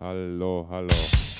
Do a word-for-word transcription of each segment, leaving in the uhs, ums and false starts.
Hallo, hallo.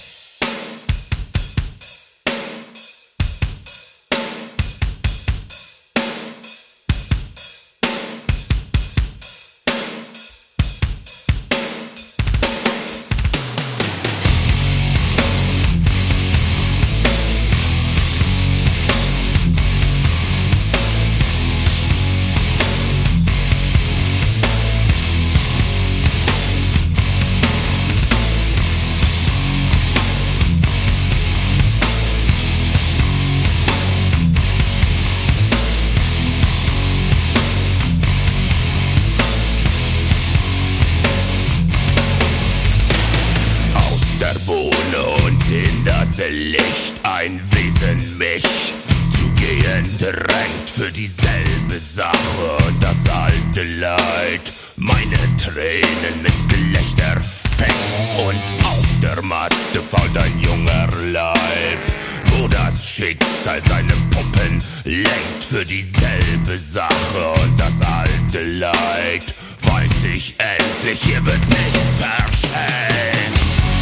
Und in das Licht ein Wesen mich zu gehen drängt für dieselbe Sache und das alte Leid. Meine Tränen mit Gelächter fängt und auf der Matte fault ein junger Leib, wo das Schicksal seine Puppen lenkt für dieselbe Sache und das alte Leid. Weiß ich endlich, hier wird nichts verschenkt.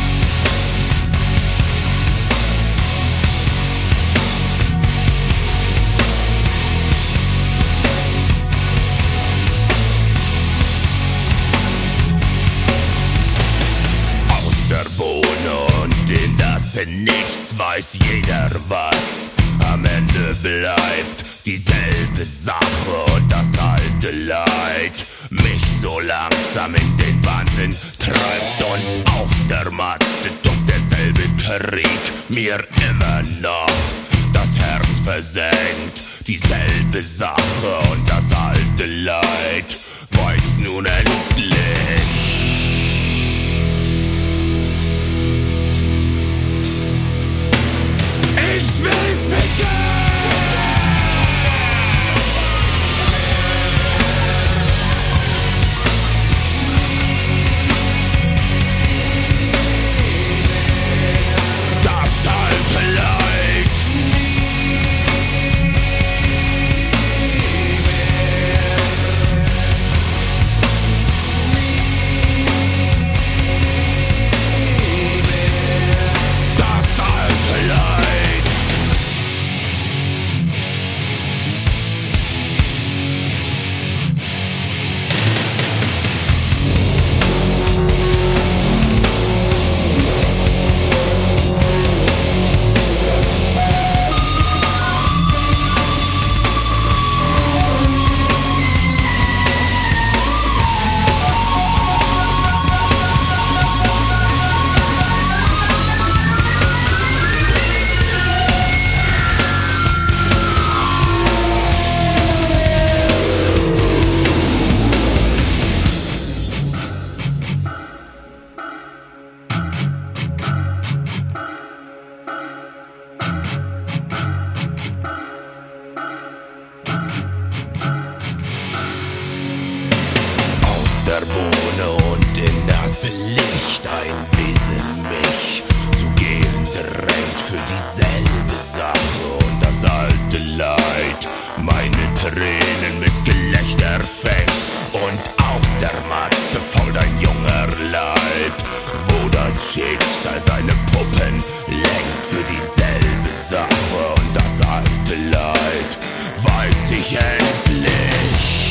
Und in das Nichts weiß jeder was. Am Ende bleibt dieselbe Sache und das alte Leid mich so langsam in den Wahnsinn treibt. Und auf der Matte tobt derselbe Krieg mir immer noch das Herz versenkt. Dieselbe Sache und das alte Leid weiß nun endlich: ich will ficken! Das alte Leid! Das alte Leid! Der Bohne und in das Licht ein Wesen mich zu gehen drängt für dieselbe Sache und das alte Leid. Meine Tränen mit Gelächter fängt und auf der Matte fault ein junger Leib, wo das Schicksal seine Puppen lenkt für dieselbe Sache und das alte Leid weiß ich endlich.